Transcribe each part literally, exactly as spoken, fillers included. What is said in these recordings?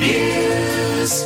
News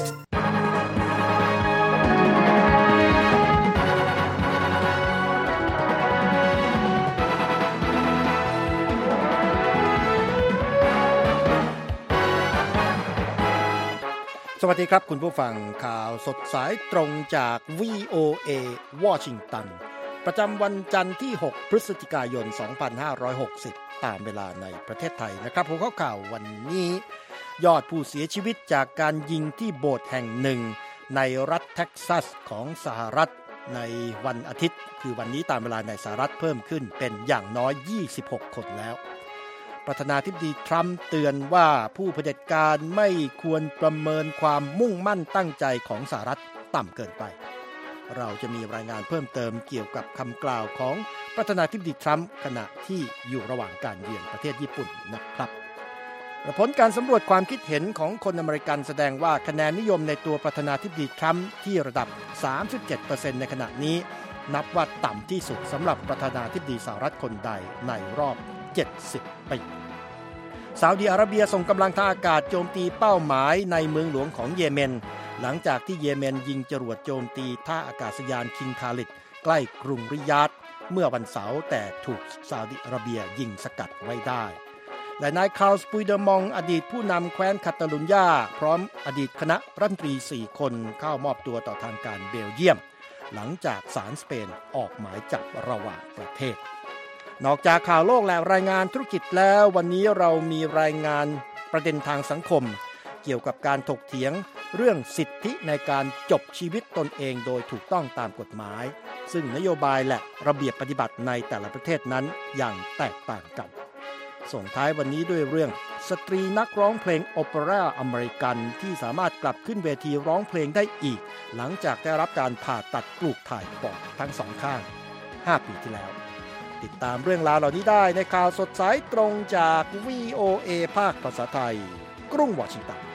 สวัสดีครับคุณผู้ฟังข่าวสดสายตรงจาก วี โอ เอ วอชิงตันประจำวันจันทร์ที่หกพฤศจิกายนสองพันห้าร้อยหกสิบตามเวลาในประเทศไทยนะครับหัวข้อข่าววันนี้ยอดผู้เสียชีวิตจากการยิงที่โบสถ์แห่งหนึ่งในรัฐเท็กซัสของสหรัฐในวันอาทิตย์คือวันนี้ตามเวลาในสหรัฐเพิ่มขึ้นเป็นอย่างน้อยยี่สิบหกคนแล้วประธานาธิบดีทรัมป์เตือนว่าผู้เผด็จการไม่ควรประเมินความมุ่งมั่นตั้งใจของสหรัฐต่ำเกินไปเราจะมีรายงานเพิ่มเติมเกี่ยวกับคำกล่าวของประธานาธิบดีทรัมป์ขณะที่อยู่ระหว่างการเยือนประเทศญี่ปุ่นนะครับผลการสำรวจความคิดเห็นของคนอเมริกันแสดงว่าคะแนนนิยมในตัวประธานาธิบดีทรัมป์ที่ระดับ สามสิบเจ็ดเปอร์เซ็นต์ ในขณะนี้นับว่าต่ำที่สุดสำหรับประธานาธิบดีสหรัฐคนใดในรอบเจ็ดสิบปีซาอุดิอาระเบียส่งกำลังทางอากาศโจมตีเป้าหมายในเมืองหลวงของเยเมนหลังจากที่เยเมนยิงจรวดโจมตีท่าอากาศยานคิงคาลิดใกล้กรุงริยาดเมื่อวันเสาร์แต่ถูกซาอุดิอาระเบียยิงสกัดไว้ได้และนายคาร์ลส์ปุยเดอร์มองอดีตผู้นำแคว้นคาตาลุญญาพร้อมอดีตคณะรัฐมนตรีสี่คนเข้ามอบตัวต่อทางการเบลเยียมหลังจากศาลสเปนออกหมายจับระหว่างประเทศนอกจากข่าวโลกและรายงานธุรกิจแล้ววันนี้เรามีรายงานประเด็นทางสังคมเกี่ยวกับการถกเถียงเรื่องสิทธิในการจบชีวิตตนเองโดยถูกต้องตามกฎหมายซึ่งนโยบายและระเบียบปฏิบัติในแต่ละประเทศนั้นอย่างแตกต่างกันส่งท้ายวันนี้ด้วยเรื่องสตรีนักร้องเพลงโอเปร่าอเมริกันที่สามารถกลับขึ้นเวทีร้องเพลงได้อีกหลังจากได้รับการผ่าตัดปลูกถ่ายปอดทั้งสองข้างห้าปีที่แล้วติดตามเรื่องราวเหล่านี้ได้ในข่าวสดสายตรงจาก วี โอ เอ ภาคภาษาไทยกรุงวอชิงตัน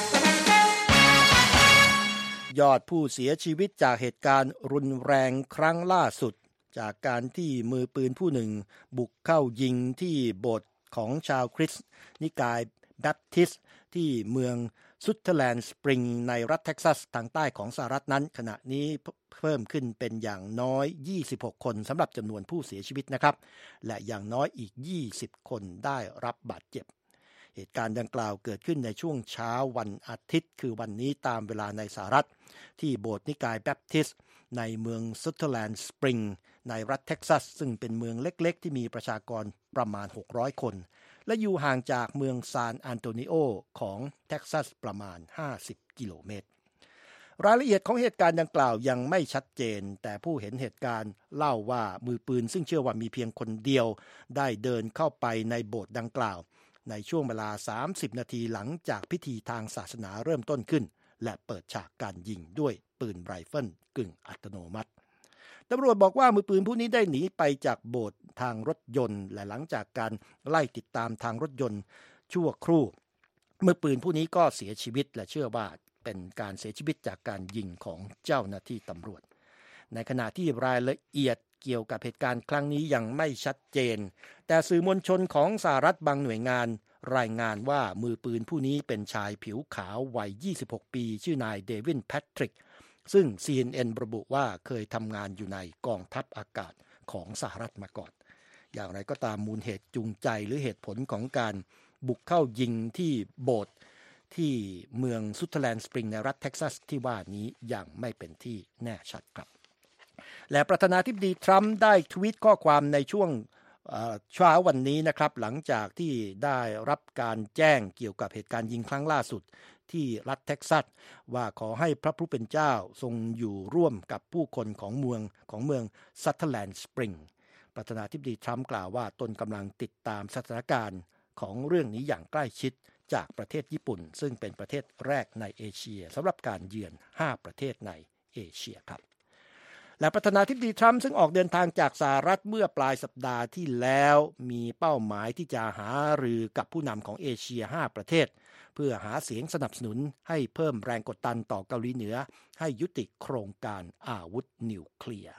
ยอดผู้เสียชีวิตจากเหตุการณ์รุนแรงครั้งล่าสุดจากการที่มือปืนผู้หนึ่งบุกเข้ายิงที่โบสถ์ของชาวคริสต์นิกายแบปทิสต์ที่เมืองซุทเทอร์แลนด์สปริงในรัฐเท็กซัสทางใต้ของสหรัฐนั้นขณะนี้เพิ่มขึ้นเป็นอย่างน้อยยี่สิบหกคนสำหรับจำนวนผู้เสียชีวิตนะครับและอย่างน้อยอีกยี่สิบคนได้รับบาดเจ็บเหตุการณ์ดังกล่าวเกิดขึ้นในช่วงเช้าวันอาทิตย์คือวันนี้ตามเวลาในสหรัฐที่โบสถ์นิกายแบปทิสต์ในเมืองซุทเทอร์แลนด์สปริงในรัฐเท็กซัสซึ่งเป็นเมืองเล็กๆที่มีประชากรประมาณหกร้อยคนและอยู่ห่างจากเมืองซานอันโตนิโอของเท็กซัสประมาณห้าสิบกิโลเมตรรายละเอียดของเหตุการณ์ดังกล่าวยังไม่ชัดเจนแต่ผู้เห็นเหตุการณ์เล่าว่ามือปืนซึ่งเชื่อว่ามีเพียงคนเดียวได้เดินเข้าไปในโบสถ์ดังกล่าวในช่วงเวลาสามสิบนาทีหลังจากพิธีทางศาสนาเริ่มต้นขึ้นและเปิดฉากการยิงด้วยปืนไรเฟิลกึ่งอัตโนมัติตำรวจบอกว่ามือปืนผู้นี้ได้หนีไปจากโบสถ์ทางรถยนต์และหลังจากการไล่ติดตามทางรถยนต์ชั่วครู่มือปืนผู้นี้ก็เสียชีวิตและเชื่อว่าเป็นการเสียชีวิตจากการยิงของเจ้าหน้าที่ตำรวจในขณะที่รายละเอียดเกี่ยวกับเหตุการณ์ครั้งนี้ยังไม่ชัดเจนแต่สื่อมวลชนของสหรัฐบางหน่วยงานรายงานว่ามือปืนผู้นี้เป็นชายผิวขาววัยยี่สิบหกปีชื่อนายเดวินแพทริกซึ่ง ซี เอ็น เอ็น ระบุว่าเคยทำงานอยู่ในกองทัพอากาศของสหรัฐมาก่อนอย่างไรก็ตามมูลเหตุจูงใจหรือเหตุผลของการบุกเข้ายิงที่โบสถ์ที่เมืองซุทเทอร์แลนด์สปริงในรัฐเท็กซัสที่ว่านี้ยังไม่เป็นที่แน่ชัดครับและประธานาธิบดีทรัมป์ได้ทวีตข้อความในช่วงเช้าวันนี้นะครับหลังจากที่ได้รับการแจ้งเกี่ยวกับเหตุการณ์ยิงครั้งล่าสุดที่รัฐเท็กซัสว่าขอให้พระผู้เป็นเจ้าทรงอยู่ร่วมกับผู้คนของเมืองของเมืองซัตเทอร์แลนด์สปริงประธานาธิบดีทรัมป์กล่าวว่าตนกำลังติดตามสถานการณ์ของเรื่องนี้อย่างใกล้ชิดจากประเทศญี่ปุ่นซึ่งเป็นประเทศแรกในเอเชียสำหรับการเยือนห้าประเทศในเอเชียครับและประธานาธิบดีทรัมป์ซึ่งออกเดินทางจากสหรัฐเมื่อปลายสัปดาห์ที่แล้วมีเป้าหมายที่จะหารือกับผู้นำของเอเชียห้าประเทศเพื่อหาเสียงสนับสนุนให้เพิ่มแรงกดดันต่อเกาหลีเหนือให้ยุติโครงการอาวุธนิวเคลียร์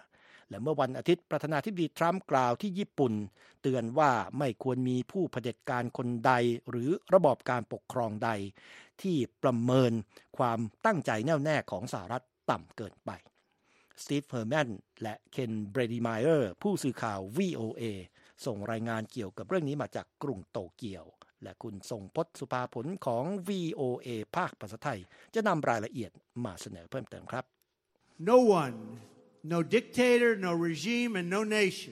และเมื่อวันอาทิตย์ประธานาธิบดีทรัมป์กล่าวที่ญี่ปุ่นเตือนว่าไม่ควรมีผู้เผด็จการคนใดหรือระบอบการปกครองใดที่ประเมินความตั้งใจแน่วแน่ของสหรัฐต่ำเกินไปสตีฟเฮอร์แมนและเคนเบรดีไมเออร์ผู้สื่อข่าว วี โอ เอ ส่งรายงานเกี่ยวกับเรื่องนี้มาจากกรุงโตเกียวและคุณทรงพจน์สุภาผลของ วี โอ เอ ภาคภาษาไทยจะนำรายละเอียดมาเสนอเพิ่มเติมครับ No one, no dictator, no regime, and no nation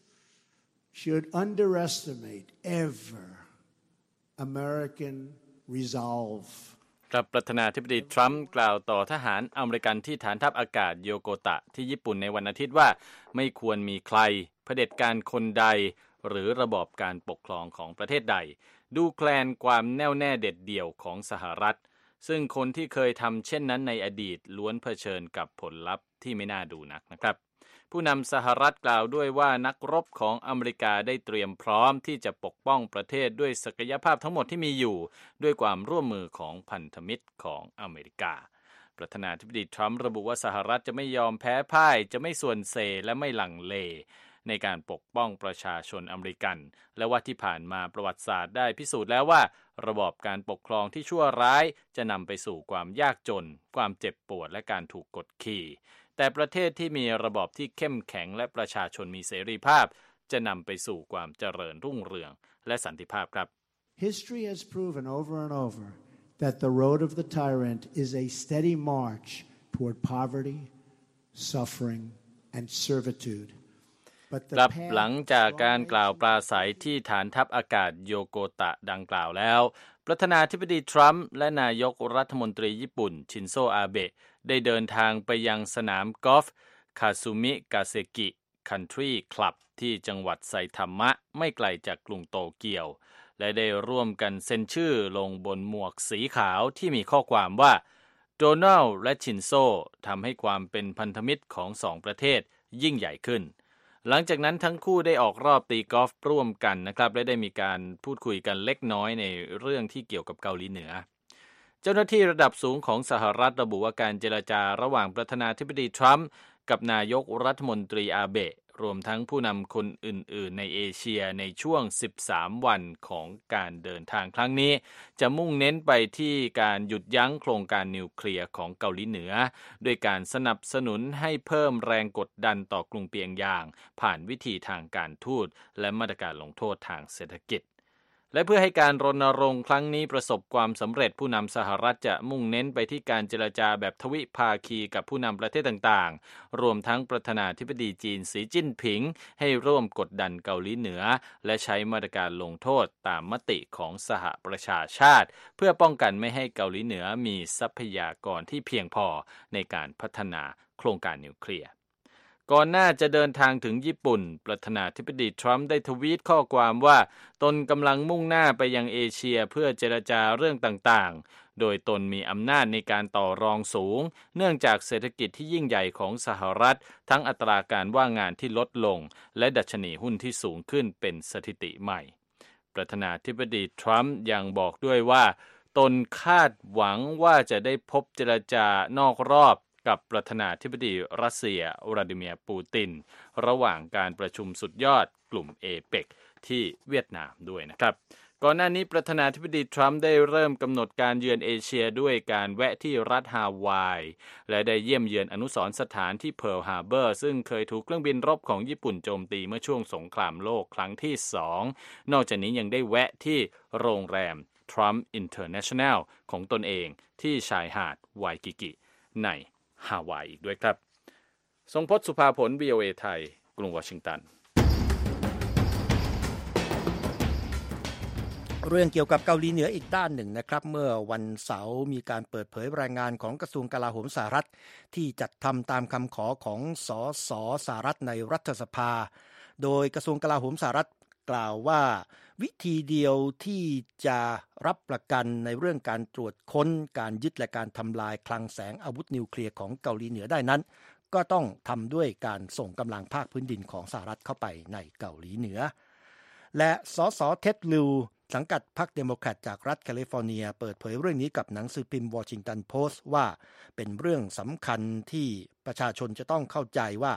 should underestimate ever American resolve กับประธานาธิบดีทรัมป์กล่าวต่อทหารอเมริกันที่ฐานทัพอากาศโยโกตะที่ญี่ปุ่นในวันอาทิตย์ว่าไม่ควรมีใครเผด็จการคนใดหรือระบอบการปกครองของประเทศใดดูแคลนความแน่วแน่เด็ดเดี่ยวของสหรัฐซึ่งคนที่เคยทำเช่นนั้นในอดีตล้วนเผชิญกับผลลัพธ์ที่ไม่น่าดูนักนะครับผู้นำสหรัฐกล่าวด้วยว่านักรบของอเมริกาได้เตรียมพร้อมที่จะปกป้องประเทศด้วยศักยภาพทั้งหมดที่มีอยู่ด้วยความร่วมมือของพันธมิตรของอเมริกาประธานาธิบดีทรัมป์ระบุว่าสหรัฐจะไม่ยอมแพ้พ่ายจะไม่ส่วนเซและไม่หลั่งเลในการปกป้องประชาชนอเมริกันและว่าที่ผ่านมาประวัติศาสตร์ได้พิสูจน์แล้วว่าระบอบการปกครองที่ชั่วร้ายจะนำไปสู่ความยากจนความเจ็บปวดและการถูกกดขี่แต่ประเทศที่มีระบอบที่เข้มแข็งและประชาชนมีเสรีภาพจะนำไปสู่ความเจริญรุ่งเรืองและสันติภาพครับ History has proven over and over that the road of the tyrant is a steady march toward poverty, suffering, and servitude ครับหลังจากการกล่าวปราศัยที่ฐานทัพอากาศโยโกตะดังกล่าวแล้วประธานาธิบดีทรัมป์และนายกรัฐมนตรีญี่ปุ่นชินโซอาเบะได้เดินทางไปยังสนามกอล์ฟคาซุมิกาเซกิคันทรีคลับที่จังหวัดไซทามะไม่ไกลจากกรุงโตเกียวและได้ร่วมกันเซ็นชื่อลงบนหมวกสีขาวที่มีข้อความว่าโดนัลด์และชินโซทำให้ความเป็นพันธมิตรของสองประเทศยิ่งใหญ่ขึ้นหลังจากนั้นทั้งคู่ได้ออกรอบตีกอล์ฟร่วมกันนะครับและได้มีการพูดคุยกันเล็กน้อยในเรื่องที่เกี่ยวกับเกาหลีเหนือเจ้าหน้าที่ระดับสูงของสหรัฐระบุว่าการเจรจาระหว่างประธานาธิบดีทรัมป์กับนายกรัฐมนตรีอาเบะรวมทั้งผู้นำคนอื่นๆในเอเชียในช่วงสิบสามวันของการเดินทางครั้งนี้จะมุ่งเน้นไปที่การหยุดยั้งโครงการนิวเคลียร์ของเกาหลีเหนือด้วยการสนับสนุนให้เพิ่มแรงกดดันต่อกรุงเปียงยางผ่านวิธีทางการทูตและมาตรการลงโทษทางเศรษฐกิจและเพื่อให้การรณรงค์ครั้งนี้ประสบความสำเร็จผู้นำสหรัฐจะมุ่งเน้นไปที่การเจรจาแบบทวิภาคีกับผู้นำประเทศต่างๆรวมทั้งประธานาธิบดีจีนสีจิ้นผิงให้ร่วมกดดันเกาหลีเหนือและใช้มาตรการลงโทษตามมติของสหประชาชาติเพื่อป้องกันไม่ให้เกาหลีเหนือมีทรัพยากรที่เพียงพอในการพัฒนาโครงการนิวเคลียร์ก่อนหน้าจะเดินทางถึงญี่ปุ่นประธานาธิบดีทรัมป์ได้ทวีตข้อความว่าตนกำลังมุ่งหน้าไปยังเอเชียเพื่อเจรจาเรื่องต่างๆโดยตนมีอำนาจในการต่อรองสูงเนื่องจากเศรษฐกิจที่ยิ่งใหญ่ของสหรัฐทั้งอัตราการว่างงานที่ลดลงและดัชนีหุ้นที่สูงขึ้นเป็นสถิติใหม่ประธานาธิบดีทรัมป์ยังบอกด้วยว่าตนคาดหวังว่าจะได้พบเจรจานอกรอบกับประธานาธิบดีรัสเซียวลาดิเมียร์ปูตินระหว่างการประชุมสุดยอดกลุ่มเอเปกที่เวียดนามด้วยนะครับก่อนหน้านี้ประธานาธิบดีทรัมป์ได้เริ่มกำหนดการเยือนเอเชียด้วยการแวะที่รัฐฮาวายและได้เยี่ยมเยือนอนุสรณ์สถานที่เพิร์ลฮาร์เบอร์ซึ่งเคยถูกเครื่องบินรบของญี่ปุ่นโจมตีเมื่อช่วงสงครามโลกครั้งที่สองนอกจากนี้ยังได้แวะที่โรงแรม Trump International ของตนเองที่ชายหาดไวกิกิในฮาวายอีกด้วยครับทรงพจน์สุภาผล วี โอ เอ ไทยกรุงวอชิงตันเรื่องเกี่ยวกับเกาหลีเหนืออีกด้านหนึ่งนะครับเมื่อวันเสาร์มีการเปิดเผยรายงานของกระทรวงกลาโหมสหรัฐที่จัดทำตามคำขอของสสสหรัฐในรัฐสภาโดยกระทรวงกลาโหมสหรัฐกล่าวว่าวิธีเดียวที่จะรับประกันในเรื่องการตรวจค้นการยึดและการทำลายคลังแสงอาวุธนิวเคลียร์ของเกาหลีเหนือได้นั้นก็ต้องทำด้วยการส่งกำลังภาคพื้นดินของสหรัฐเข้าไปในเกาหลีเหนือและสสเท็ดลิวสังกัดพรรคเดโมแครตจากรัฐแคลิฟอร์เนียเปิดเผยเรื่องนี้กับหนังสือพิมพ์วอชิงตันโพสต์ว่าเป็นเรื่องสำคัญที่ประชาชนจะต้องเข้าใจว่า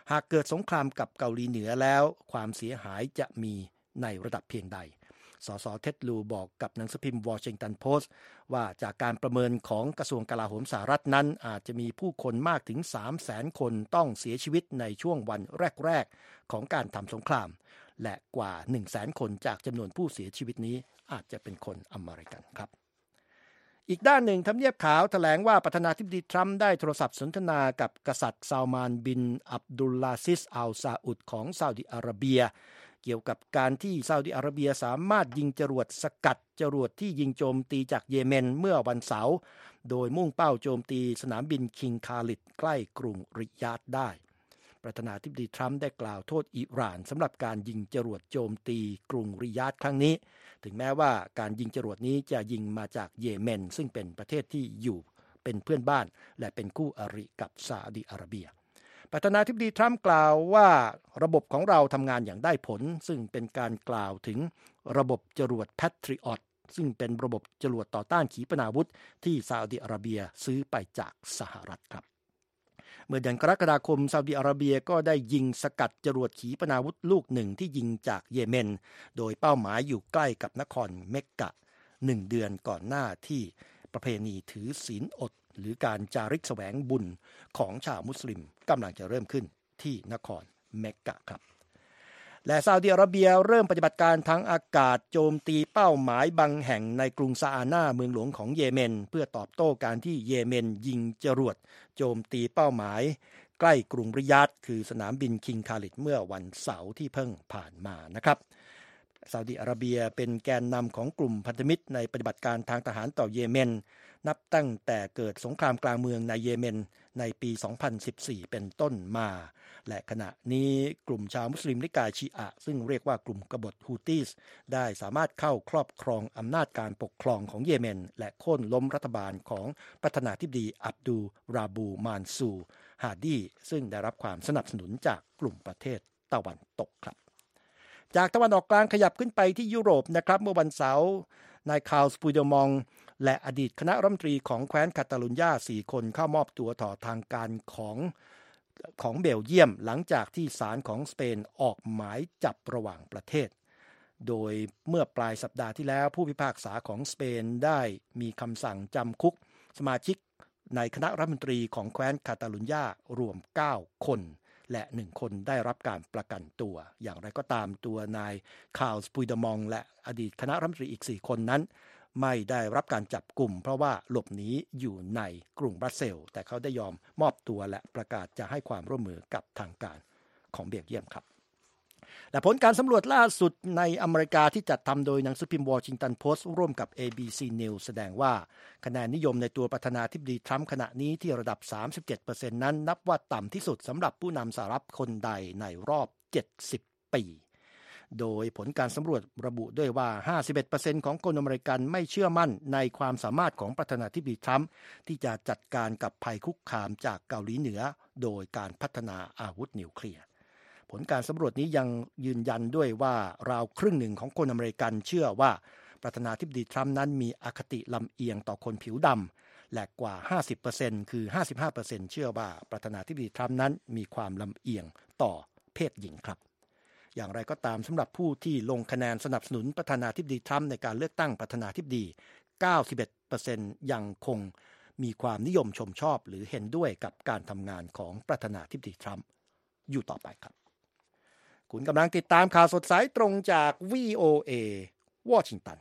หากเกิดสงครามกับเกาหลีเหนือแล้วความเสียหายจะมีในระดับเพียงใดสสเท็ดลูบอกกับหนังสือพิมพ์วอชิงตันโพสต์ว่าจากการประเมินของกระทรวงกลาโหมสหรัฐนั้นอาจจะมีผู้คนมากถึง สามแสน คนต้องเสียชีวิตในช่วงวันแรกๆของการทำสงครามและกว่า หนึ่งแสน คนจากจำนวนผู้เสียชีวิตนี้อาจจะเป็นคนอเมริกันครับอีกด้านหนึ่งทำเนียบขาวแถลงว่าประธานาธิบดีทรัมป์ได้โทรศัพท์สนทนากับกษัตริย์ซาลมานบินอับดุลลาซิสอัลซาอุดของซาอุดิอาระเบียเกี่ยวกับการที่ซาอุดิอาระเบียสามารถยิงจรวดสกัดจรวดที่ยิงโจมตีจากเยเมนเมื่อวันเสาร์โดยมุ่งเป้าโจมตีสนามบินคิงคาลิดใกล้กรุงริยาดได้ประธานาธิบดีทรัมป์ได้กล่าวโทษอิหร่านสำหรับการยิงจรวดโจมตีกรุงริยาดครั้งนี้ถึงแม้ว่าการยิงจรวดนี้จะยิงมาจากเยเมนซึ่งเป็นประเทศที่อยู่เป็นเพื่อนบ้านและเป็นคู่อริกับซาอุดิอาระเบียประธานาธิบดีทรัมป์กล่าวว่าระบบของเราทำงานอย่างได้ผลซึ่งเป็นการกล่าวถึงระบบจรวด Patriot ซึ่งเป็นระบบจรวดต่อต้านขีปนาวุธที่ซาอุดิอาระเบียซื้อไปจากสหรัฐครับเมื่อเดือนกรกฎาคมซาอุดิอาระเบียก็ได้ยิงสกัดจรวดขีปนาวุธลูกหนึ่งที่ยิงจากเยเมนโดยเป้าหมายอยู่ใกล้กับนครเมกกะหนึ่งเดือนก่อนหน้าที่ประเพณีถือศีลอดหรือการจาริกแสวงบุญของชาวมุสลิมกำลังจะเริ่มขึ้นที่นครเมกกะครับและซาอุดิอาระเบียเริ่มปฏิบัติการทางอากาศโจมตีเป้าหมายบางแห่งในกรุงซาอานาเมืองหลวงของเยเมนเพื่อตอบโต้การที่เยเมนยิงจรวดโจมตีเป้าหมายใกล้กรุงริยาดคือสนามบินคิงคาลิดเมื่อวันเสาร์ที่เพิ่งผ่านมานะครับซาอุดิอาระเบียเป็นแกนนำของกลุ่มพันธมิตรในปฏิบัติการทางทหารต่อเยเมนนับตั้งแต่เกิดสงครามกลางเมืองในเยเมนในปีสองพันสิบสี่เป็นต้นมาและขณะนี้กลุ่มชาวมุสลิมนิกายชีอะห์ซึ่งเรียกว่ากลุ่มกบฏฮูตีสได้สามารถเข้าครอบครองอำนาจการปกครองของเยเมนและโค่นล้มรัฐบาลของประธานาธิบดีอับดุลราบูมานซูฮาดีซึ่งได้รับความสนับสนุนจากกลุ่มประเทศตะวันตกครับจากตะวันออกกลางขยับขึ้นไปที่ยุโรปนะครับเมื่อวันเสาร์นายคาร์ล ปุยเดมองและอดีตคณะรัฐมนตรีของแคว้นคาตาลุญญาสี่คนเข้ามอบตัวต่อทางการของของเบลเยียมหลังจากที่ศาลของสเปนออกหมายจับระหว่างประเทศโดยเมื่อปลายสัปดาห์ที่แล้วผู้พิพากษาของสเปนได้มีคำสั่งจำคุกสมาชิกในคณะรัฐมนตรีของแคว้นคาตาลุญญารวมเก้าคนและหนึ่งคนได้รับการประกันตัวอย่างไรก็ตามตัวนายคาร์ล ปุยเดมองและอดีตคณะรัฐมนตรีอีกสี่คนนั้นไม่ได้รับการจับกลุ่มเพราะว่าหลบหนีอยู่ในกรุงบรัสเซลส์แต่เขาได้ยอมมอบตัวและประกาศจะให้ความร่วมมือกับทางการของเบลเยียมครับและผลการสำรวจล่าสุดในอเมริกาที่จัดทำโดยหนังสือพิมพ์วอชิงตันโพสต์ร่วมกับ เอ บี ซี News แสดงว่าคะแนนนิยมในตัวประธานาธิบดีทรัมป์ขณะนี้ที่ระดับ สามสิบเจ็ดเปอร์เซ็นต์ นั้นนับว่าต่ำที่สุดสำหรับผู้นำสหรัฐคนใดในรอบเจ็ดสิบปีโดยผลการสำรวจระบุด้วยว่า ห้าสิบเอ็ดเปอร์เซ็นต์ ของคนอเมริกันไม่เชื่อมั่นในความสามารถของประธานาธิบดีทรัมป์ที่จะจัดการกับภัยคุกคามจากเกาหลีเหนือโดยการพัฒนาอาวุธนิวเคลียร์ผลการสำรวจนี้ยังยืนยันด้วยว่าราวครึ่งหนึ่งของคนอเมริกันเชื่อว่าประธานาธิบดีทรัมป์นั้นมีอคติลำเอียงต่อคนผิวดำและกว่า ห้าสิบเปอร์เซ็นต์ คือ ห้าสิบห้าเปอร์เซ็นต์ เชื่อว่าประธานาธิบดีทรัมป์นั้นมีความลำเอียงต่อเพศหญิงครับอย่างไรก็ตามสำหรับผู้ที่ลงคะแนนสนับสนุนประธานาธิบดีทรัมป์ในการเลือกตั้งประธานาธิบดี เก้าสิบเอ็ดเปอร์เซ็นต์ ยังคงมีความนิยมชมชอบหรือเห็นด้วยกับการทำงานของประธานาธิบดีทรัมป์อยู่ต่อไปครับคุณกำลังติดตามข่าวสดสายตรงจาก วี โอ เอ วอชิงตัน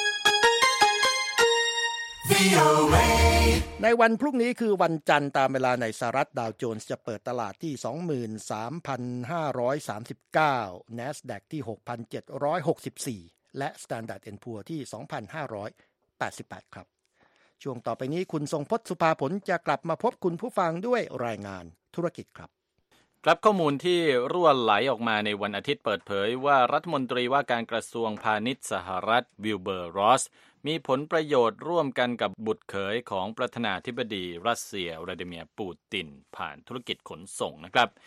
ในวันพรุ่งนี้คือวันจันทร์ตามเวลาในสหรัฐดาวโจนส์จะเปิดตลาดที่ สองหมื่นสามพันห้าร้อยสามสิบเก้า NASDAQ ที่ หกพันเจ็ดร้อยหกสิบสี่ และ Standard แอนด์ Poor's ที่ สองพันห้าร้อยแปดสิบแปด ครับช่วงต่อไปนี้คุณทรงพจน์สุภาผลจะกลับมาพบคุณผู้ฟังด้วยรายงานธุรกิจครับครับข้อมูลที่รั่วไหลออกมาในวันอาทิตย์เปิดเผยว่ารัฐมนตรีว่าการกระทรวงพาณิชย์สหรัฐวิลเบอร์ รอสมีผลประโยชน์ร่วมกันกับบุตรเขยของประธานาธิบดีรัสเซียวลาดิเมียร์ ปูตินผ่านธุรกิจขนส่งนะครับ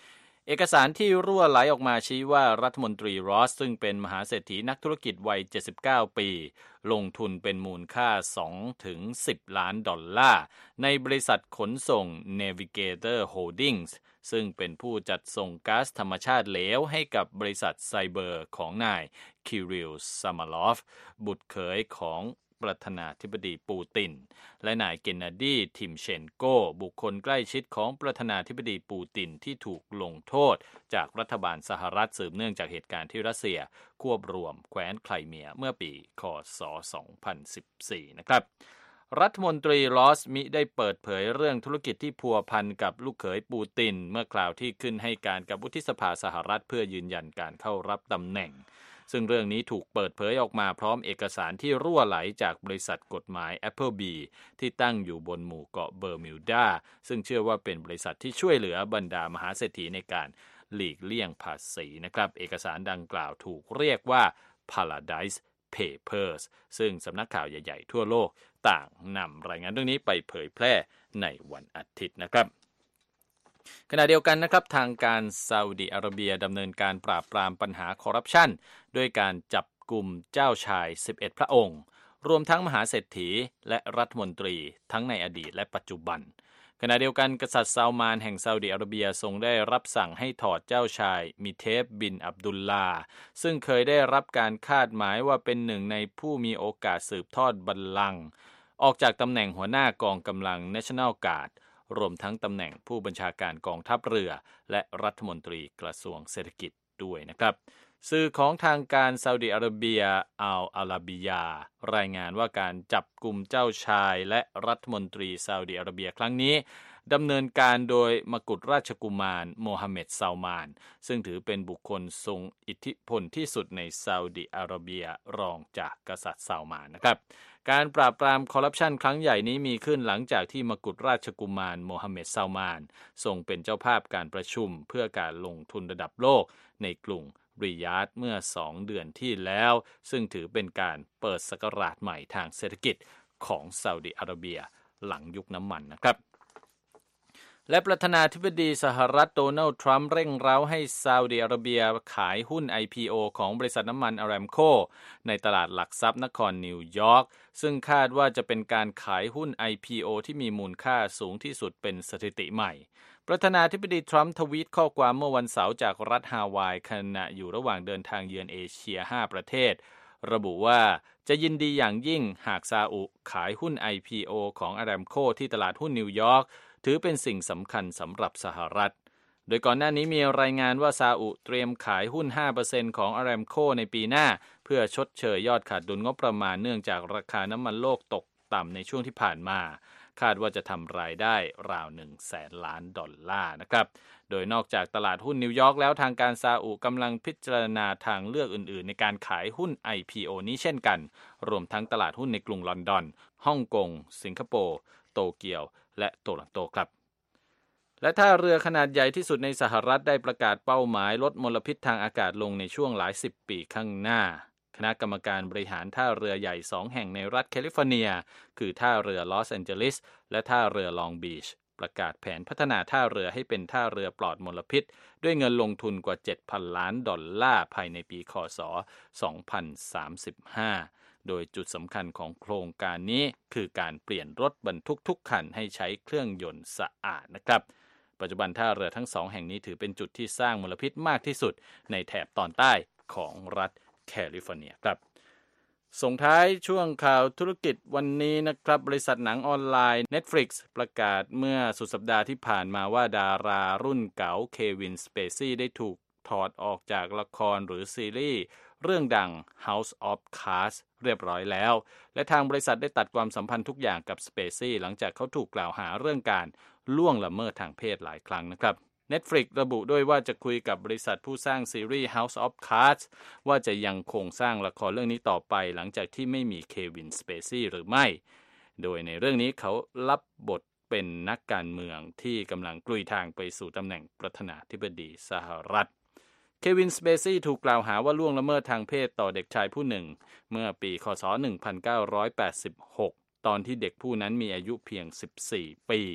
เอกสารที่รั่วไหลออกมาชี้ว่ารัฐมนตรีรอสซึ่งเป็นมหาเศรษฐีนักธุรกิจวัยเจ็ดสิบเก้าปีลงทุนเป็นมูลค่า สองถึงสิบ ล้านดอลลาร์ในบริษัทขนส่ง Navigator Holdings ซึ่งเป็นผู้จัดส่งก๊าซธรรมชาติเหลวให้กับบริษัทไซเบอร์ของนายคิริล ซามารอฟบุตรเขยของประธานาธิบดีปูตินและนายเกนนาดี ทิมเชนโกบุคคลใกล้ชิดของประธานาธิบดีปูตินที่ถูกลงโทษจากรัฐบาลสหรัฐสืบเนื่องจากเหตุการณ์ที่รัสเซียควบรวมแคว้นไครเมียเมื่อปีค.ศ. สองพันสิบสี่นะครับรัฐมนตรีลอสมิได้เปิดเผยเรื่องธุรกิจที่พัวพันกับลูกเขยปูตินเมื่อคราวที่ขึ้นให้การกับวุฒิสภาสหรัฐเพื่อยืนยันการเข้ารับตำแหน่งซึ่งเรื่องนี้ถูกเปิดเผยออกมาพร้อมเอกสารที่รั่วไหลจากบริษัทกฎหมาย Applebee ที่ตั้งอยู่บนหมู่เกาะเบอร์มิวดาซึ่งเชื่อว่าเป็นบริษัทที่ช่วยเหลือบรรดามหาเศรษฐีในการหลีกเลี่ยงภาษีนะครับเอกสารดังกล่าวถูกเรียกว่า Paradise Papers ซึ่งสำนักข่าวใหญ่ๆทั่วโลกต่างนำรายงานเรื่องนี้ไปเผยแพร่ในวันอาทิตย์นะครับขณะเดียวกันนะครับทางการซาอุดิอาระเบียดำเนินการปราบปรามปัญหาคอร์รัปชันด้วยการจับกุมเจ้าชายสิบเอ็ดพระองค์รวมทั้งมหาเศรษฐีและรัฐมนตรีทั้งในอดีตและปัจจุบันขณะเดียวกันกษัตริย์ซาลมานแห่งซาอุดิอาระเบียทรงได้รับสั่งให้ถอดเจ้าชายมิเทฟบินอับดุลลาซึ่งเคยได้รับการคาดหมายว่าเป็นหนึ่งในผู้มีโอกาสสืบทอดบัลลังก์ออกจากตำแหน่งหัวหน้ากองกำลัง National Guardรวมทั้งตำแหน่งผู้บัญชาการกองทัพเรือและรัฐมนตรีกระทรวงเศรษฐกิจด้วยนะครับสื่อของทางการซาอุดิอาระเบียอัลอาราบิยารายงานว่าการจับกุมเจ้าชายและรัฐมนตรีซาอุดิอาระเบียครั้งนี้ดำเนินการโดยมกุฎราชกุมารโมฮัมเหม็ดซาลมานซึ่งถือเป็นบุคคลทรงอิทธิพลที่สุดในซาอุดิอาระเบียรองจากกษัตริย์ซาลมานนะครับการปราบปรามคอร์รัปชันครั้งใหญ่นี้มีขึ้นหลังจากที่มกุฎราชกุมารโมฮัมเหม็ดซาลมานทรงเป็นเจ้าภาพการประชุมเพื่อการลงทุนระดับโลกในกรุงริยาดเมื่อสองเดือนที่แล้วซึ่งถือเป็นการเปิดศักราชใหม่ทางเศรษฐกิจของซาอุดิอาระเบียหลังยุคน้ำมันนะครับและประธานาธิบดีสหรัฐโดนัลด์ทรัมป์เร่งเร้าให้ซาอุดิอาระเบียขายหุ้น ไอ พี โอ ของบริษัทน้ำมันอารามโคในตลาดหลักทรัพย์นครนิวยอร์กซึ่งคาดว่าจะเป็นการขายหุ้น ไอ พี โอ ที่มีมูลค่าสูงที่สุดเป็นสถิติใหม่ประธานาธิบดีทรัมป์ทวีตข้อความเมื่อวันเสาร์จากรัฐฮาวายขณะอยู่ระหว่างเดินทางเยือนเอเชียห้าประเทศระบุว่าจะยินดีอย่างยิ่งหากซาอุขายหุ้น ไอ พี โอ ของอารามโคที่ตลาดหุ้นนิวยอร์กถือเป็นสิ่งสำคัญสำหรับสหรัฐโดยก่อนหน้านี้มีรายงานว่าซาอุเตรียมขายหุ้น ห้าเปอร์เซ็นต์ ของอารามโคในปีหน้าเพื่อชดเชยยอดขาดดุลงบประมาณเนื่องจากราคาน้ำมันโลกตกต่ำในช่วงที่ผ่านมาคาดว่าจะทำรายได้ราว หนึ่งแสน ล้านดอลลาร์นะครับโดยนอกจากตลาดหุ้นนิวยอร์กแล้วทางการซาอุกำลังพิจารณาทางเลือกอื่นๆในการขายหุ้น ไอ พี โอ นี้เช่นกันรวมทั้งตลาดหุ้นในกรุงลอนดอนฮ่องกงสิงคโปร์โตเกียวและโตรอนโตครับและท่าเรือขนาดใหญ่ที่สุดในสหรัฐได้ประกาศเป้าหมายลดมลพิษทางอากาศลงในช่วงหลายสิบปีข้างหน้าคณะกรรมการบริหารท่าเรือใหญ่สองแห่งในรัฐแคลิฟอร์เนียคือท่าเรือลอสแอนเจลิสและท่าเรือลองบีชประกาศแผนพัฒนาท่าเรือให้เป็นท่าเรือปลอดมลพิษด้วยเงินลงทุนกว่า เจ็ดพัน ล้านดอลลาร์ภายในปีค.ศ. สองพันสามสิบห้าโดยจุดสำคัญของโครงการนี้คือการเปลี่ยนรถบรรทุกทุกคันให้ใช้เครื่องยนต์สะอาดนะครับปัจจุบันท่าเรือทั้งสองแห่งนี้ถือเป็นจุดที่สร้างมลพิษมากที่สุดในแถบตอนใต้ของรัฐแคลิฟอร์เนียครับส่งท้ายช่วงข่าวธุรกิจวันนี้นะครับบริษัทหนังออนไลน์ Netflix ประกาศเมื่อสุดสัปดาห์ที่ผ่านมาว่าดารารุ่นเก๋าเควินสเปซี่ได้ถูกถอดออกจากละครหรือซีรีส์เรื่องดัง House of Cards เรียบร้อยแล้วและทางบริษัทได้ตัดความสัมพันธ์ทุกอย่างกับสเปซี่หลังจากเขาถูกกล่าวหาเรื่องการล่วงละเมิดทางเพศหลายครั้งนะครับ Netflix ระบุด้วยว่าจะคุยกับบริษัทผู้สร้างซีรีส์ House of Cards ว่าจะยังคงสร้างละครเรื่องนี้ต่อไปหลังจากที่ไม่มีเควินสเปซี่หรือไม่โดยในเรื่องนี้เขารับบทเป็นนักการเมืองที่กำลังกลุยทางไปสู่ตำแหน่งประธานาธิบดีสหรัฐเควินสเปซี่ถูกกล่าวหาว่าล่วงละเมิดทางเพศต่อเด็กชายผู้หนึ่งเมื่อปีค.ศ. หนึ่งพันเก้าร้อยแปดสิบหกตอนที่เด็กผู้นั้นมีอายุเพียงสิบสี่ปี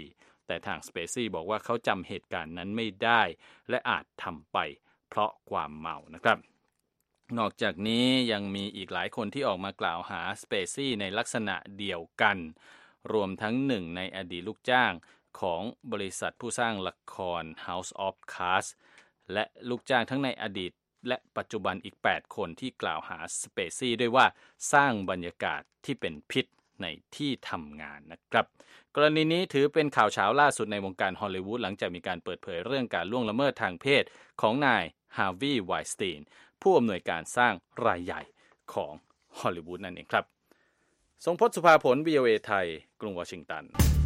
แต่ทางสเปซี่บอกว่าเขาจำเหตุการณ์นั้นไม่ได้และอาจทำไปเพราะความเมานะครับนอกจากนี้ยังมีอีกหลายคนที่ออกมากล่าวหาสเปซี่ในลักษณะเดียวกันรวมทั้งหนึ่งในอดีตลูกจ้างของบริษัทผู้สร้างละคร House of Cards และลูกจ้างทั้งในอดีตและปัจจุบันอีกแปดคนที่กล่าวหาสเปซี่ด้วยว่าสร้างบรรยากาศที่เป็นพิษในที่ทำงานนะครับกรณีนี้ถือเป็นข่าวเช้าล่าสุดในวงการฮอลลีวูดหลังจากมีการเปิดเผยเรื่องการล่วงละเมิดทางเพศของนายฮาร์วีย์ไวน์สตีนผู้อำนวยการสร้างรายใหญ่ของฮอลลีวูดนั่นเองครับทรงพจน์สุภาผล วี โอ เอ ไทยกรุงวอชิงตัน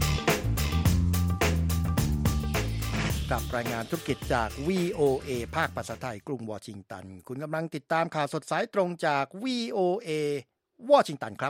กับรายงานธุรกิจจาก วี โอ เอ ภาคภาษาไทยกรุงวอชิงตันคุณกำลังติดตามข่าวสดสายตรงจาก วี โอ เอ วอชิงตันครับ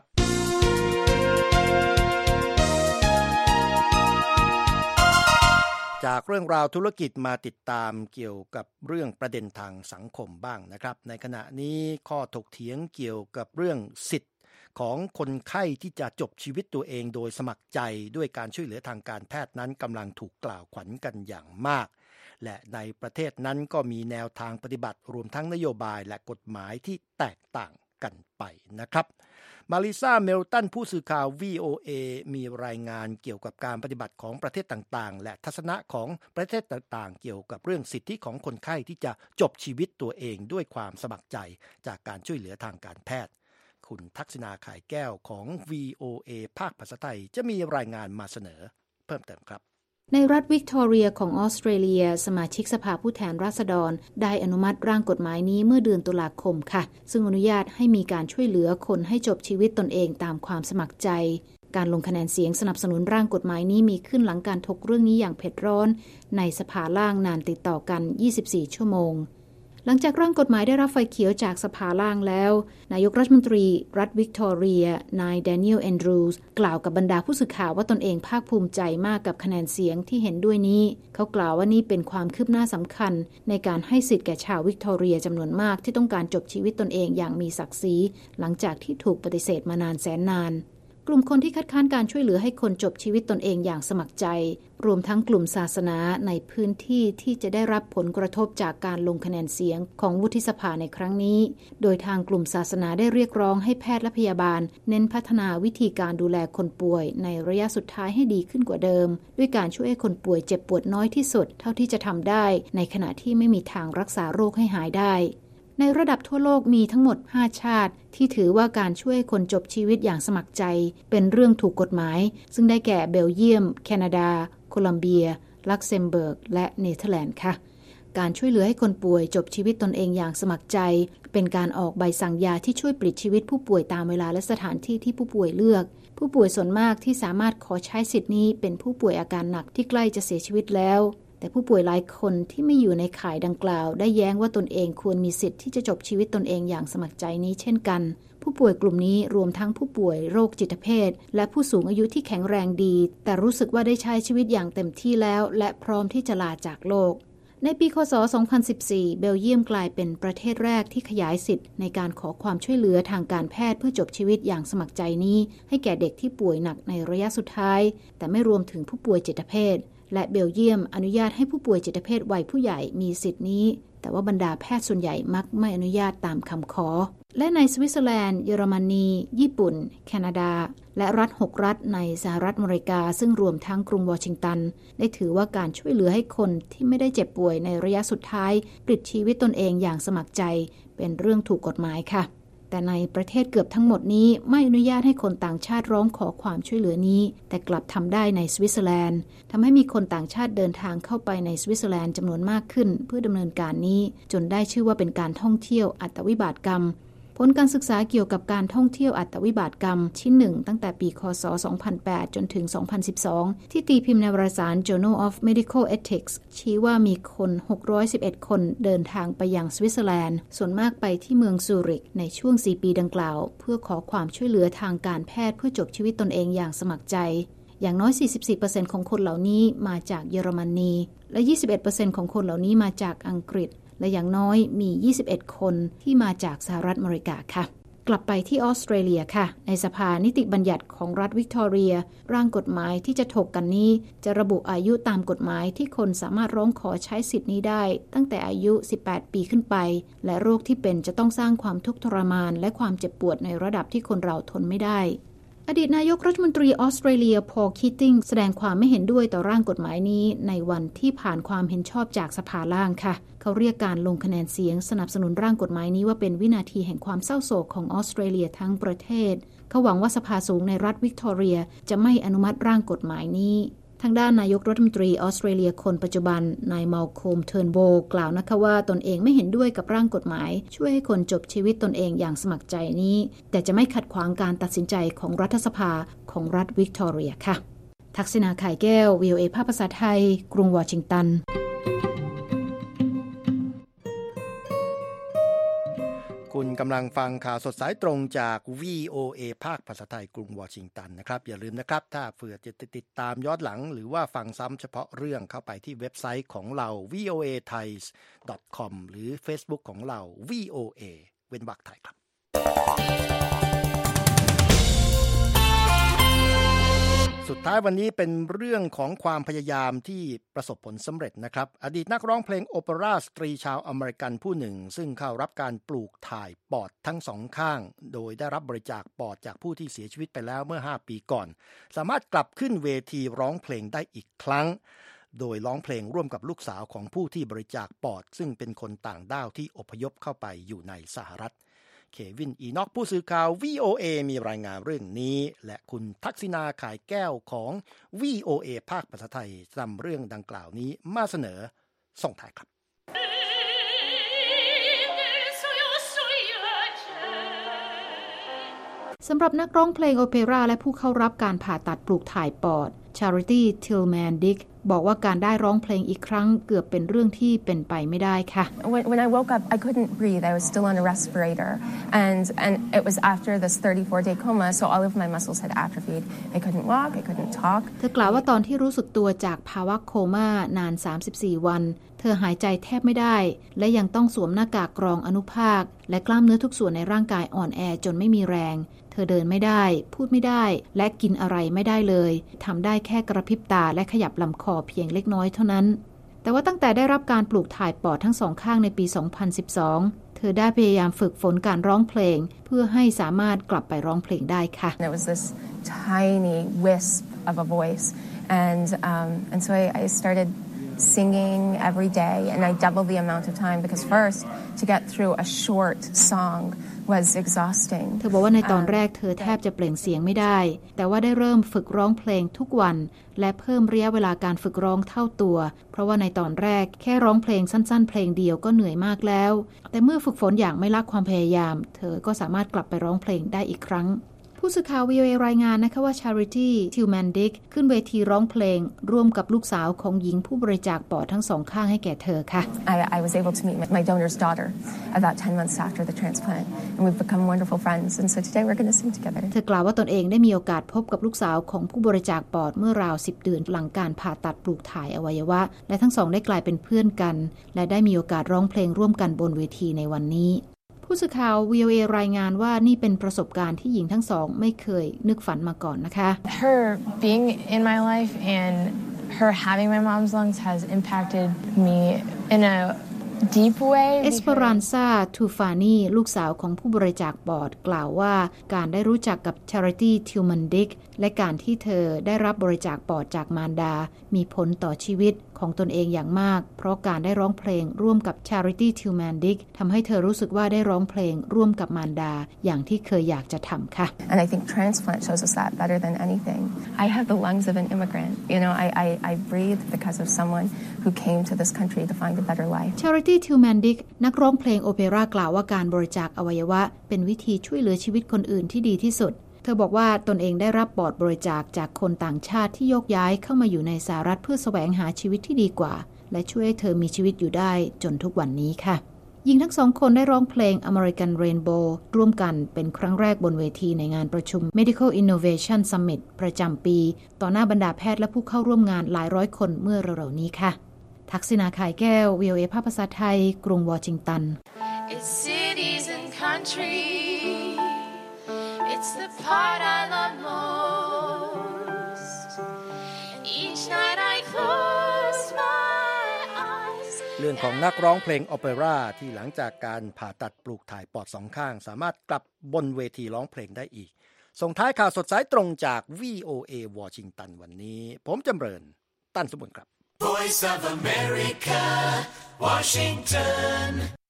จากเรื่องราวธุรกิจมาติดตามเกี่ยวกับเรื่องประเด็นทางสังคมบ้างนะครับในขณะนี้ข้อถกเถียงเกี่ยวกับเรื่องสิทธิ์ของคนไข้ที่จะจบชีวิตตัวเองโดยสมัครใจด้วยการช่วยเหลือทางการแพทย์นั้นกำลังถูกกล่าวขวัญกันอย่างมากและในประเทศนั้นก็มีแนวทางปฏิบัติรวมทั้งนโยบายและกฎหมายที่แตกต่างกันไปนะครับมาริซาเมลตันผู้สื่อข่าว วี โอ เอ มีรายงานเกี่ยวกับการปฏิบัติของประเทศต่างๆและทัศนะของประเทศต่างๆเกี่ยวกับเรื่องสิทธิของคนไข้ที่จะจบชีวิตตัวเองด้วยความสมัครใจจากการช่วยเหลือทางการแพทย์คุณทักษณาข่ายแก้วของ วี โอ เอ ภาคภาษาไทยจะมีรายงานมาเสนอเพิ่มเติมครับในรัฐวิกตอเรียของออสเตรเลียสมาชิกสภาผู้แทนราษฎรได้อนุมัติร่างกฎหมายนี้เมื่อเดือนตุลาคมค่ะซึ่งอนุญาตให้มีการช่วยเหลือคนให้จบชีวิตตนเองตามความสมัครใจการลงคะแนนเสียงสนับสนุนร่างกฎหมายนี้มีขึ้นหลังการถกเรื่องนี้อย่างเผ็ดร้อนในสภาล่างนานติดต่อกันยี่สิบสี่ชั่วโมงหลังจากร่างกฎหมายได้รับไฟเขียวจากสภาล่างแล้วนายกรัฐมนตรีรัฐวิกตอเรียนายแดเนียลแอนดรูส์กล่าวกับบรรดาผู้สื่อข่าวว่าตนเองภาคภูมิใจมากกับคะแนนเสียงที่เห็นด้วยนี้เขากล่าวว่านี่เป็นความคืบหน้าสำคัญในการให้สิทธิ์แก่ชาววิกตอเรียจำนวนมากที่ต้องการจบชีวิตตนเองอย่างมีศักดิ์ศรีหลังจากที่ถูกปฏิเสธมานานแสนนานกลุ่มคนที่คัดค้านการช่วยเหลือให้คนจบชีวิตตนเองอย่างสมัครใจรวมทั้งกลุ่มศาสนาในพื้นที่ที่จะได้รับผลกระทบจากการลงคะแนนเสียงของวุฒิสภาในครั้งนี้โดยทางกลุ่มศาสนาได้เรียกร้องให้แพทย์และพยาบาลเน้นพัฒนาวิธีการดูแลคนป่วยในระยะสุดท้ายให้ดีขึ้นกว่าเดิมด้วยการช่วยให้คนป่วยเจ็บปวดน้อยที่สุดเท่าที่จะทำได้ในขณะที่ไม่มีทางรักษาโรคให้หายได้ในระดับทั่วโลกมีทั้งหมดห้าชาติที่ถือว่าการช่วยคนจบชีวิตอย่างสมัครใจเป็นเรื่องถูกกฎหมายซึ่งได้แก่เบลเยียมแคนาดาโคลัมเบียลักเซมเบิร์กและเนเธอร์แลนด์ค่ะการช่วยเหลือให้คนป่วยจบชีวิตตนเองอย่างสมัครใจเป็นการออกใบสั่งยาที่ช่วยปลิดชีวิตผู้ป่วยตามเวลาและสถานที่ที่ผู้ป่วยเลือกผู้ป่วยส่วนมากที่สามารถขอใช้สิทธินี้เป็นผู้ป่วยอาการหนักที่ใกล้จะเสียชีวิตแล้วแต่ผู้ป่วยหลายคนที่ไม่อยู่ในข่ายดังกล่าวได้แย้งว่าตนเองควรมีสิทธิ์ที่จะจบชีวิตตนเองอย่างสมัครใจนี้เช่นกันผู้ป่วยกลุ่มนี้รวมทั้งผู้ป่วยโรคจิตเภทและผู้สูงอายุที่แข็งแรงดีแต่รู้สึกว่าได้ใช้ชีวิตอย่างเต็มที่แล้วและพร้อมที่จะลาจากโลกในปีค.ศ. สองพันสิบสี่เบลเยียมกลายเป็นประเทศแรกที่ขยายสิทธิ์ในการขอความช่วยเหลือทางการแพทย์เพื่อจบชีวิตอย่างสมัครใจนี้ให้แก่เด็กที่ป่วยหนักในระยะสุดท้ายแต่ไม่รวมถึงผู้ป่วยจิตเภทและเบลเยียมอนุญาตให้ผู้ป่วยจิตเภทวัยผู้ใหญ่มีสิทธินี้แต่ว่าบรรดาแพทย์ส่วนใหญ่มักไม่อนุญาตตามคำขอและในสวิตเซอร์แลนด์เยอรมนีญี่ปุ่นแคนาดาและรัฐหกรัฐในสหรัฐอเมริกาซึ่งรวมทั้งกรุงวอชิงตันได้ถือว่าการช่วยเหลือให้คนที่ไม่ได้เจ็บป่วยในระยะสุดท้ายปลิดชีวิตตนเองอย่างสมัครใจเป็นเรื่องถูกกฎหมายค่ะแต่ในประเทศเกือบทั้งหมดนี้ไม่อนุญาตให้คนต่างชาติร้องขอความช่วยเหลือนี้แต่กลับทำได้ในสวิตเซอร์แลนด์ทำให้มีคนต่างชาติเดินทางเข้าไปในสวิตเซอร์แลนด์จำนวนมากขึ้นเพื่อดำเนินการนี้จนได้ชื่อว่าเป็นการท่องเที่ยวอัตวิบากกรรมผลการศึกษาเกี่ยวกับการท่องเที่ยวอัตวิบากกรรมชิ้นหนึ่งตั้งแต่ปีค.ศ. สองพันแปดจนถึงสองพันสิบสองที่ตีพิมพ์ในวารสาร Journal of Medical Ethics ชี้ว่ามีคนหกร้อยสิบเอ็ดคนเดินทางไปยังสวิตเซอร์แลนด์ส่วนมากไปที่เมืองซูริกในช่วงสี่ปีดังกล่าวเพื่อขอความช่วยเหลือทางการแพทย์เพื่อจบชีวิตตนเองอย่างสมัครใจอย่างน้อย สี่สิบสี่เปอร์เซ็นต์ ของคนเหล่านี้มาจากเยอรมนีและ ยี่สิบเอ็ดเปอร์เซ็นต์ ของคนเหล่านี้มาจากอังกฤษและอย่างน้อยมียี่สิบเอ็ดคนที่มาจากสหรัฐอเมริกาค่ะกลับไปที่ออสเตรเลียค่ะในสภานิติบัญญัติของรัฐวิกตอเรียร่างกฎหมายที่จะถกกันนี้จะระบุอายุตามกฎหมายที่คนสามารถร้องขอใช้สิทธินี้ได้ตั้งแต่อายุสิบแปดปีขึ้นไปและโรคที่เป็นจะต้องสร้างความทุกข์ทรมานและความเจ็บปวดในระดับที่คนเราทนไม่ได้อดีตนายกรัฐมนตรีออสเตรเลียพอล คีตติงแสดงความไม่เห็นด้วยต่อร่างกฎหมายนี้ในวันที่ผ่านความเห็นชอบจากสภาล่างค่ะเขาเรียกการลงคะแนนเสียงสนับสนุนร่างกฎหมายนี้ว่าเป็นวินาทีแห่งความเศร้าโศกของออสเตรเลียทั้งประเทศเขาหวังว่าสภาสูงในรัฐวิกตอเรียจะไม่อนุมัติร่างกฎหมายนี้ทางด้านนายกรัฐมนตรีออสเตรเลียคนปัจจุบันนายมัลโคมเทิร์นโบว์กล่าวนะคะว่าตนเองไม่เห็นด้วยกับร่างกฎหมายช่วยให้คนจบชีวิตตนเองอย่างสมัครใจนี้แต่จะไม่ขัดขวางการตัดสินใจของรัฐสภาของรัฐวิกตอเรียค่ะทักษิณาไข่แก้ว วี โอ เอ ภาคภาษาไทยกรุงวอชิงตันคุณกำลังฟังข่าวสดสายตรงจาก วี โอ เอ ภาคภาษาไทยกรุงวอชิงตันนะครับอย่าลืมนะครับถ้าเผื่อจะติดตามย้อนหลังหรือว่าฟังซ้ำเฉพาะเรื่องเข้าไปที่เว็บไซต์ของเรา วี โอ เอ ไทย ดอท คอม หรือ Facebook ของเรา วี โอ เอ เว้นวรรคไทยครับสุดท้ายวันนี้เป็นเรื่องของความพยายามที่ประสบผลสำเร็จนะครับอดีตนักร้องเพลงโอเปร่าสตรีชาวอเมริกันผู้หนึ่งซึ่งเข้ารับการปลูกถ่ายปอดทั้งสองข้างโดยได้รับบริจาคปอดจากผู้ที่เสียชีวิตไปแล้วเมื่อห้าปีก่อนสามารถกลับขึ้นเวทีร้องเพลงได้อีกครั้งโดยร้องเพลงร่วมกับลูกสาวของผู้ที่บริจาคปอดซึ่งเป็นคนต่างด้าวที่อพยพเข้าไปอยู่ในสหรัฐเควินอีน็อกผู้สื่อข่าว วี โอ เอ มีรายงานเรื่องนี้และคุณทักษิณาข่ายแก้วของ วี โอ เอ ภาคภาษาไทยนำเรื่องดังกล่าวนี้มาเสนอส่งท้ายครับสำหรับนักร้องเพลงโอเปร่าและผู้เข้ารับการผ่าตัดปลูกถ่ายปอด Charity Tillman Dick บอกว่าการได้ร้องเพลงอีกครั้งเกือบเป็นเรื่องที่เป็นไปไม่ได้ค่ะ When, when I woke up, I couldn't breathe. I was still on a respirator, and and it was after this thirty-four day coma, so all of my muscles had atrophied. I couldn't walk. I couldn't talk. เธอกล่าวว่าตอนที่รู้สึกตัวจากภาวะโคม่านานสามสิบสี่วันเธอหายใจแทบไม่ได้และยังต้องสวมหน้ากากกรองอนุภาคและกล้ามเนื้อทุกส่วนในร่างกายอ่อนแอจนไม่มีแรงเธอเดินไม่ได้พูดไม่ได้และกินอะไรไม่ได้เลยทำได้แค่กระพริบตาและขยับลำคอเพียงเล็กน้อยเท่านั้นแต่ว่าตั้งแต่ได้รับการปลูกถ่ายปอดทั้งสองข้างในปีสองพันสิบสองเธอได้พยายามฝึกฝนการร้องเพลงเพื่อให้สามารถกลับไปร้องเพลงได้ค่ะ There was this tiny wisp of a voice and um, and so I, I started singing every day and I doubled the amount of time because first to get through a short song was exhausting เธอบอกว่าในตอนแรกเธอแทบจะเปล่งเสียงไม่ได้แต่ว่าได้เริ่มฝึกร้องเพลงทุกวันและเพิ่มระยะเวลาการฝึกร้องเท่าตัวเพราะว่าในตอนแรกแค่ร้องเพลงสั้นๆเพลงเดียวก็เหนื่อยมากแล้วแต่เมื่อฝึกฝนอย่างไม่ละความพยายามเธอก็สามารถกลับไปร้องเพลงได้อีกครั้งผู้สื่อข่าว วี โอ เอ รายงานนะคะว่า Charity Tillman Dick ขึ้นเวทีร้องเพลงร่วมกับลูกสาวของหญิงผู้บริจาคปอดทั้งสองข้างให้แก่เธอค่ะ I, I was able to meet my donor's daughter about ten months after the transplant and we've become wonderful friends and so today we're going to sing together เธอกล่าวว่าตนเองได้มีโอกาสพบกับลูกสาวของผู้บริจาคปอดเมื่อราวสิบเดือนหลังการผ่าตัดปลูกถ่ายอวัยวะและทั้งสองได้กลายเป็นเพื่อนกันและได้มีโอกาสร้องเพลงร่วมกันบนเวทีในวันนี้ผู้สื่อข่าว วี โอ เอ รายงานว่านี่เป็นประสบการณ์ที่หญิงทั้งสองไม่เคยนึกฝันมาก่อนนะคะ Her being in my life and her having my mom's lungs has impacted me in a deep way เอสเปอรันซาทูฟานีลูกสาวของผู้บริจาคปอดกล่าวว่าการได้รู้จักกับ Charity Tillman Dick และการที่เธอได้รับบริจาคปอดจากมารดามีผลต่อชีวิตของตนเองอย่างมากเพราะการได้ร้องเพลงร่วมกับ Charity Tillman Dick ทำให้เธอรู้สึกว่าได้ร้องเพลงร่วมกับมารดาอย่างที่เคยอยากจะทำค่ะ And I think transplant shows us that better than anything. I have the lungs of an immigrant. You know, I, I, I breathe because of someone who came to this country to find a better life. Charity Tillman Dick นักร้องเพลงโอเปร่ากล่าวว่าการบริจาคอวัยวะเป็นวิธีช่วยเหลือชีวิตคนอื่นที่ดีที่สุดเธอบอกว่าตนเองได้รับปอดบริจาคจากคนต่างชาติที่โยกย้ายเข้ามาอยู่ในสหรัฐเพื่อแสวงหาชีวิตที่ดีกว่าและช่วยให้เธอมีชีวิตอยู่ได้จนทุกวันนี้ค่ะหญิงทั้งสองคนได้ร้องเพลง American Rainbow ร่วมกันเป็นครั้งแรกบนเวทีในงานประชุม Medical Innovation Summit ประจำปีต่อหน้าบรรดาแพทย์และผู้เข้าร่วมงานหลายร้อยคนเมื่อเร็วๆนี้ค่ะทักษิณาข่ายแก้ว วี โอ เอ ภาคภาษาไทยกรุงวอชิงตัน It's cities and country It's the part I love most. Each night I close my eyes. เรื่องของนักร้องเพลงโอเปร่าที่หลังจากการผ่าตัดปลูกถ่ายปอดสองข้างสามารถกลับบนเวทีร้องเพลงได้อีกส่งท้ายข่าวสดสายตรงจาก วี โอ เอ วอชิงตันวันนี้ผมจำเริญตั้นสมบูรณ์ครับ Voice of America, Washington